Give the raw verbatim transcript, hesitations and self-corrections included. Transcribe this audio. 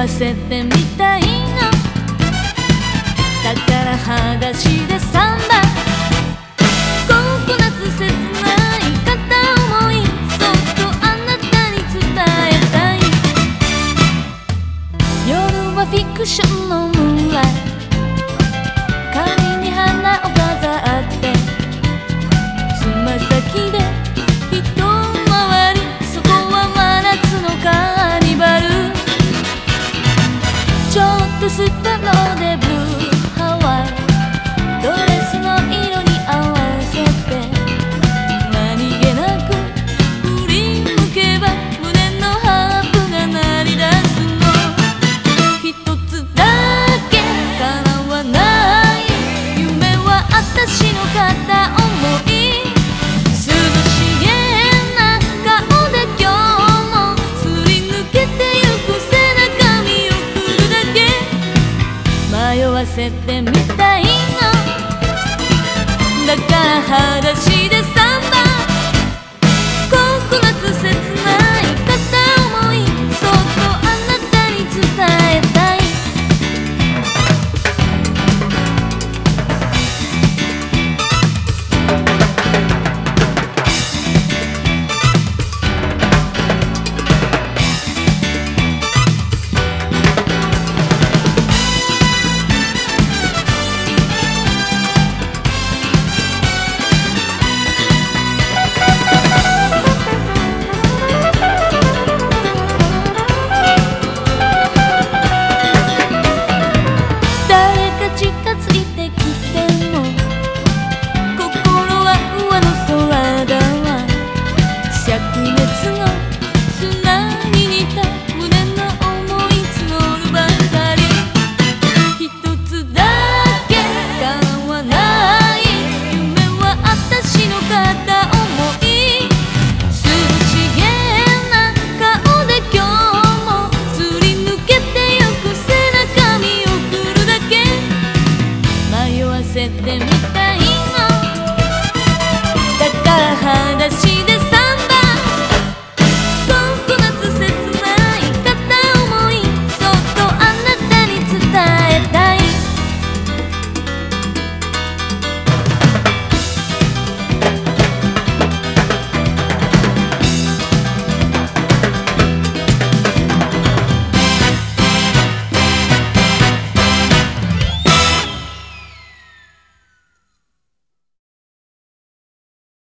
わせてみたいの。だから裸足でサンバ、ココナッツ切ない片思い、そっとあなたに伝えたい。夜はフィクションのムーンライト、髪に花を飾ってつま先で一回り、そこは真夏のカーニバル。ちょっとストローでブルーハワイ、ドレスの色に合わせて何気なく振り向けば胸のハープが鳴り出すの。一つだけ叶わない夢は私の片思い、涼しげな顔で今日もすり抜けてゆく背中見送るだけ。迷わせて